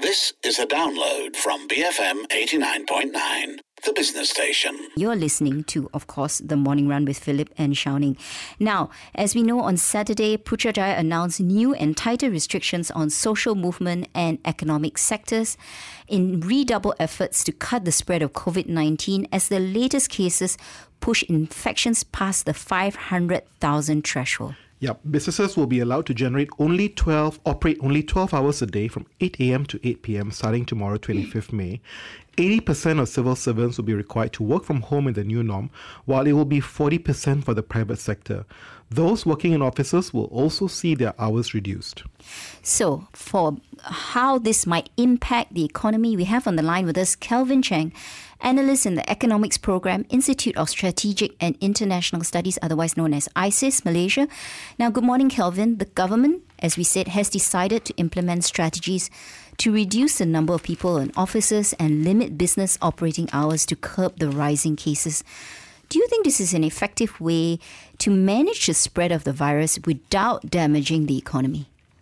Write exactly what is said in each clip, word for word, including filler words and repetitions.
This is a download from B F M eighty-nine point nine, the business station. You're listening to, of course, The Morning Run with Philip and Xiao-Ning. Now, as we know, on Saturday, Putrajaya announced new and tighter restrictions on social movement and economic sectors in redoubled efforts to cut the spread of COVID nineteen as the latest cases push infections past the five hundred thousand threshold. Yep, businesses will be allowed to generate only twelve, operate only twelve hours a day from eight a.m. to eight p.m. starting tomorrow, twenty-fifth of May. eighty percent of civil servants will be required to work from home in the new norm, while it will be forty percent for the private sector. Those working in offices will also see their hours reduced. So, for how this might impact the economy, we have on the line with us Kelvin Cheng, analyst in the Economics Program, Institute of Strategic and International Studies, otherwise known as I S I S, Malaysia. Now, good morning, Kelvin. The government, as we said, has decided to implement strategies to reduce the number of people in offices and limit business operating hours to curb the rising cases. Do you think this is an effective way to manage the spread of the virus without damaging the economy?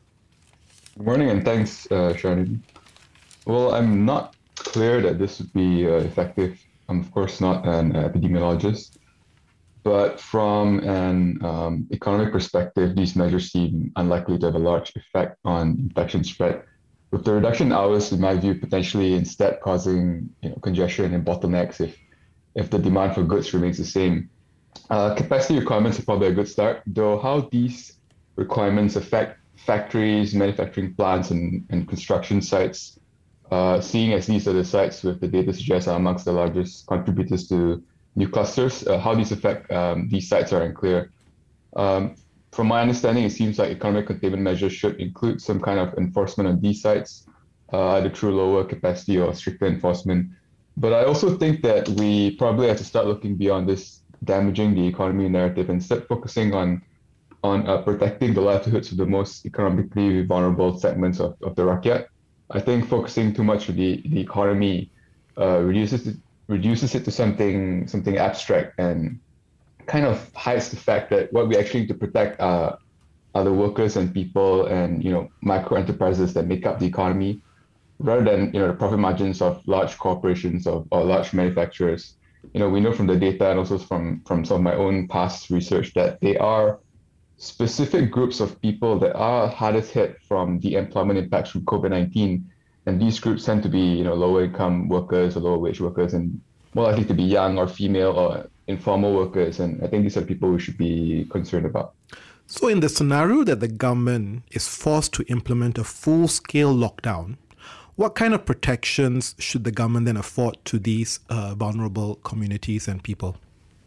Good morning and thanks, uh, Xiao-Ning. Well, I'm not clear that this would be uh, effective. I'm, of course, not an epidemiologist. But from an um, economic perspective, these measures seem unlikely to have a large effect on infection spread, with the reduction in hours, in my view, potentially instead causing you know, congestion and bottlenecks if, if the demand for goods remains the same. Uh, capacity requirements are probably a good start, though how these requirements affect factories, manufacturing plants, and, and construction sites, uh, seeing as these are the sites with the data suggests are amongst the largest contributors to new clusters, uh, how these affect um, these sites are unclear. Um, from my understanding, it seems like economic containment measures should include some kind of enforcement on these sites, uh, either through lower capacity or stricter enforcement. But I also think that we probably have to start looking beyond this damaging the economy narrative and instead focusing on on uh, protecting the livelihoods of the most economically vulnerable segments of, of the rakyat. I think focusing too much on the, the economy uh, reduces it, reduces it to something something abstract and kind of hides the fact that what we actually need to protect are, are the workers and people and you know micro enterprises that make up the economy, rather than you know the profit margins of large corporations or, or large manufacturers. You know, we know from the data and also from, from some of my own past research that they are specific groups of people that are hardest hit from the employment impacts from COVID nineteen. And these groups tend to be, you know, lower income workers or lower wage workers and more likely to be young or female or informal workers. And I think these are people we should be concerned about. So in the scenario that the government is forced to implement a full-scale lockdown, what kind of protections should the government then afford to these uh, vulnerable communities and people?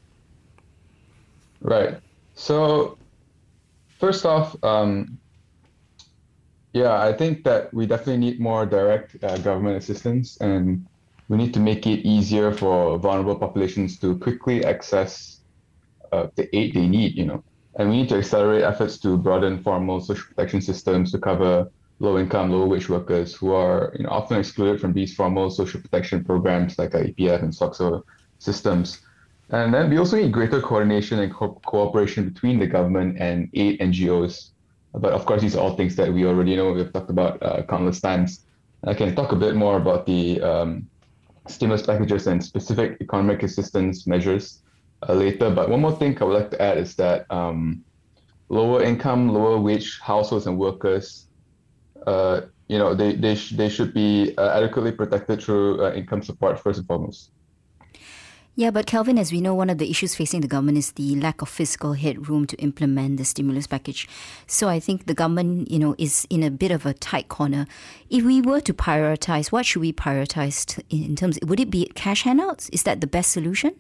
Right. So first off, um, yeah, I think that we definitely need more direct uh, government assistance, and we need to make it easier for vulnerable populations to quickly access uh, the aid they need, you know. And we need to accelerate efforts to broaden formal social protection systems to cover low-income, low-wage workers who are you know, often excluded from these formal social protection programs like E P F and SOCSO systems. And then we also need greater coordination and co- cooperation between the government and aid N G Os. But of course, these are all things that we already know. We've talked about uh, countless times. I can talk a bit more about the um, stimulus packages and specific economic assistance measures uh, later. But one more thing I would like to add is that um, lower income, lower wage households and workers, uh, you know, they they, sh- they should be uh, adequately protected through uh, income support first and foremost. Yeah, but Kelvin, as we know, one of the issues facing the government is the lack of fiscal headroom to implement the stimulus package. So I think the government, you know, is in a bit of a tight corner. If we were to prioritize, what should we prioritize to, in terms? Would it be cash handouts? Is that the best solution?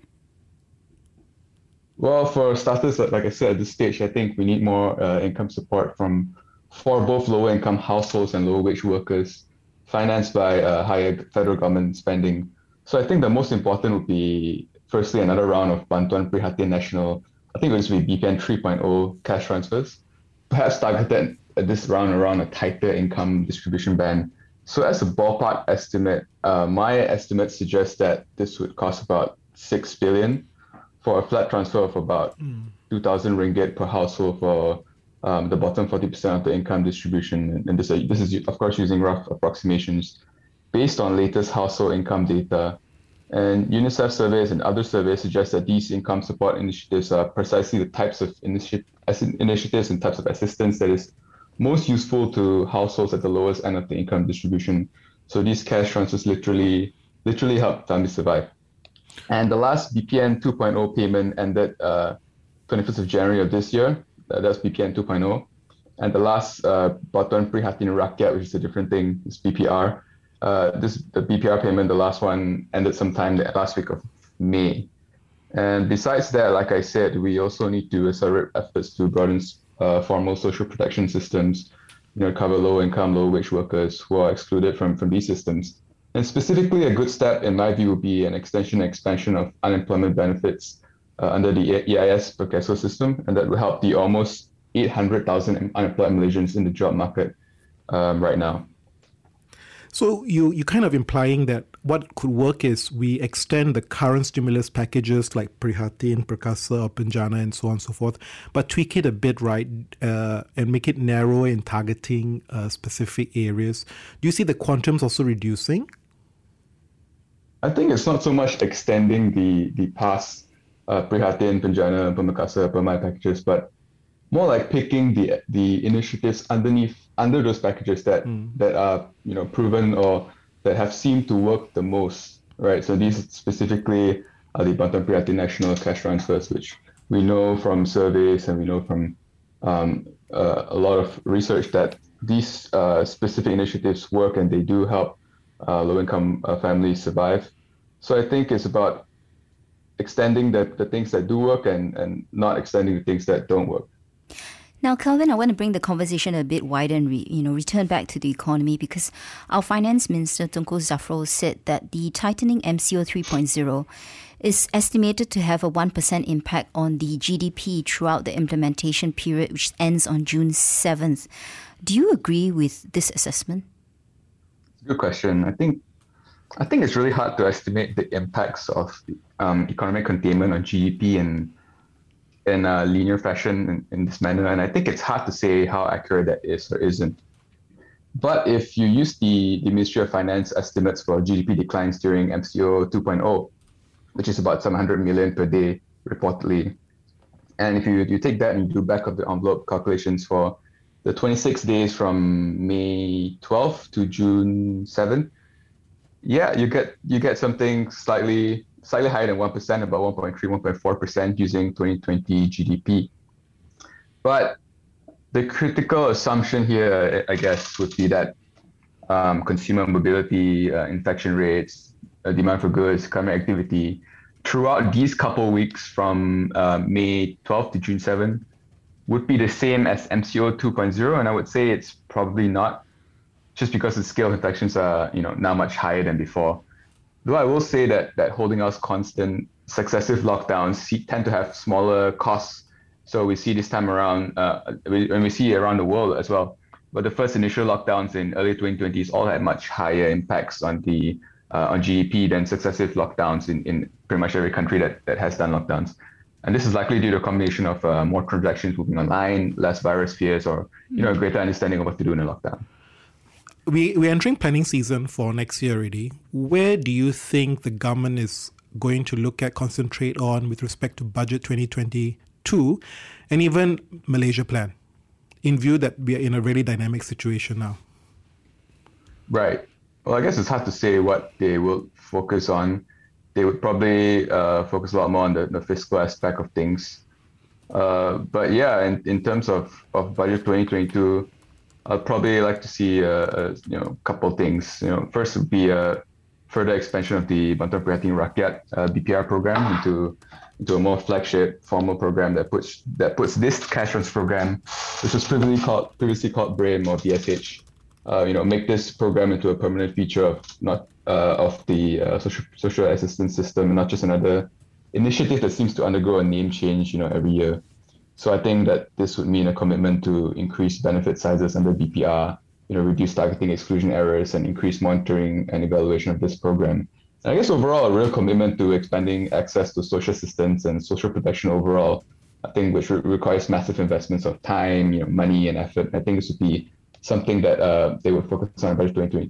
Well, for starters, like I said, at this stage, I think we need more uh, income support from for both lower income households and lower wage workers, financed by uh, higher federal government spending. So I think the most important would be, firstly, another round of Bantuan Prihatin Nasional. I think it would just be B P N three point oh cash transfers, perhaps targeted at this round around a tighter income distribution band. So as a ballpark estimate, uh, my estimate suggests that this would cost about six billion for a flat transfer of about mm. two thousand ringgit per household for um, the bottom forty percent of the income distribution. And this, uh, this is, of course, using rough approximations. based on latest household income data. And UNICEF surveys and other surveys suggest that these income support initiatives are precisely the types of initi- initiatives and types of assistance that is most useful to households at the lowest end of the income distribution. So these cash transfers literally, literally help families survive. And the last B P N two point oh payment ended uh, twenty-fifth of January of this year. Uh, that's B P N two point oh. And the last uh, Bantuan Prihatin Rakyat, which is a different thing, is B P R. Uh, this the B P R payment, the last one, ended sometime the last week of May. And besides that, like I said, we also need to accelerate efforts to broaden uh, formal social protection systems, you know, cover low-income, low-wage workers who are excluded from, from these systems. And specifically, a good step, in my view, would be an extension and expansion of unemployment benefits uh, under the E I S Perkeso system, and that will help the almost eight hundred thousand unemployed Malaysians in the job market um, right now. So you you kind of implying that what could work is we extend the current stimulus packages like Prihatin, Perkasa, or Penjana, and so on and so forth, but tweak it a bit, right, uh, and make it narrow in targeting uh, specific areas. Do you see the quantums also reducing? I think it's not so much extending the the past uh, Prihatin, Penjana, Pemekasa, Permai packages, but more like picking the the initiatives underneath under those packages that mm. that are you know proven or that have seemed to work the most, right? So these specifically are the Bantuan Prihatin National Cash Transfers, which we know from surveys and we know from um, uh, a lot of research that these uh, specific initiatives work and they do help uh, low-income uh, families survive. So I think it's about extending the, the things that do work and, and not extending the things that don't work. Now, Kelvin, I want to bring the conversation a bit wider and re, you know return back to the economy, because our Finance Minister, Tunku Zafrul, said that the tightening M C O three point oh is estimated to have a one percent impact on the G D P throughout the implementation period, which ends on June seventh. Do you agree with this assessment? Good question. I think I think it's really hard to estimate the impacts of um, economic containment on G D P and in a linear fashion in, in this manner. And I think it's hard to say how accurate that is or isn't. But if you use the, the Ministry of Finance estimates for G D P declines during M C O two point oh, which is about seven hundred million per day reportedly, and if you, you take that and you do back of the envelope calculations for the twenty-six days from May twelfth to June seventh, yeah, you get you get something slightly slightly higher than one percent, about one point three, one point four percent using twenty twenty G D P. But the critical assumption here, I guess, would be that um, consumer mobility, uh, infection rates, uh, demand for goods, economic activity throughout these couple weeks from uh, May twelfth to June seventh would be the same as M C O two point oh, and I would say it's probably not, just because the scale of infections are you know now much higher than before. Though I will say that that holding us constant, successive lockdowns see, tend to have smaller costs. So we see this time around, uh, we, and we see around the world as well. But the first initial lockdowns in early twenty twenties all had much higher impacts on the uh, on G D P than successive lockdowns in, in pretty much every country that, that has done lockdowns. And this is likely due to a combination of uh, more transactions moving online, less virus fears, or you know a greater understanding of what to do in a lockdown. We, we're entering planning season for next year already. Where do you think the government is going to look at, concentrate on with respect to budget twenty twenty-two and even Malaysia Plan, in view that we are in a really dynamic situation now? Right. Well, I guess it's hard to say what they will focus on. They would probably uh, focus a lot more on the, the fiscal aspect of things. Uh, but yeah, in, in terms of, of budget twenty twenty-two, I'd probably like to see a, a you know couple things. You know, first would be a further expansion of the Bantuan Prihatin Rakyat uh, B P R program into into a more flagship formal program that puts that puts this cash transfer program, which was previously called previously called B R A M or B S H, uh, you know, make this program into a permanent feature of not uh, of the uh, social social assistance system, and not just another initiative that seems to undergo a name change, you know, every year. So I think that this would mean a commitment to increase benefit sizes under B P R, you know, reduce targeting exclusion errors, and increase monitoring and evaluation of this program. And I guess overall, a real commitment to expanding access to social assistance and social protection overall, I think, which re- requires massive investments of time, you know, money and effort. I think this would be something that uh, they would focus on in budget twenty twenty-two.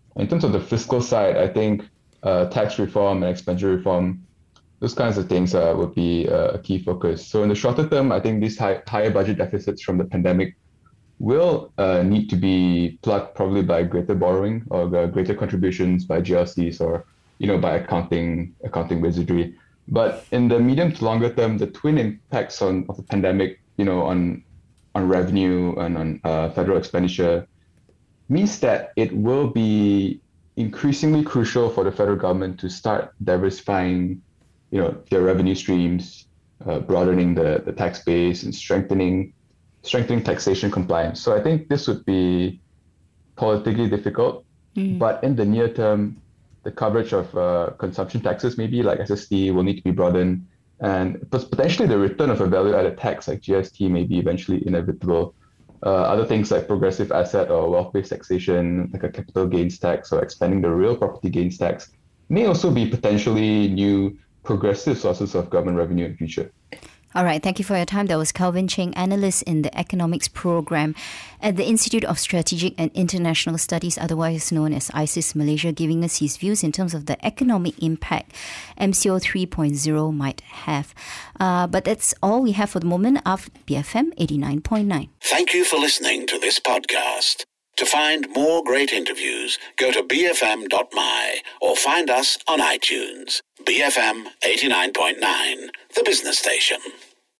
In terms of the fiscal side, I think uh, tax reform and expenditure reform, those kinds of things uh, would be uh, a key focus. So in the shorter term, I think these high, higher budget deficits from the pandemic will uh, need to be plugged probably by greater borrowing or uh, greater contributions by G L Cs or you know by accounting accounting wizardry. But in the medium to longer term, the twin impacts on of the pandemic, you know, on on revenue and on uh, federal expenditure means that it will be increasingly crucial for the federal government to start diversifying, you know, their revenue streams, uh, broadening the, the tax base and strengthening strengthening taxation compliance. So I think this would be politically difficult, mm. but in the near term, the coverage of uh, consumption taxes, maybe like S S T, will need to be broadened, and potentially the return of a value-added tax like G S T may be eventually inevitable. Uh, other things like progressive asset or wealth-based taxation, like a capital gains tax or expanding the real property gains tax, may also be potentially new progressive sources of government revenue in the future. All right, thank you for your time. That was Kelvin Cheng, analyst in the economics program at the Institute of Strategic and International Studies, otherwise known as ISIS Malaysia, giving us his views in terms of the economic impact M C O three point oh might have. Uh, but that's all we have for the moment of B F M eighty-nine point nine. Thank you for listening to this podcast. To find more great interviews, go to b f m dot m y or find us on iTunes. B F M eighty-nine point nine, the business station.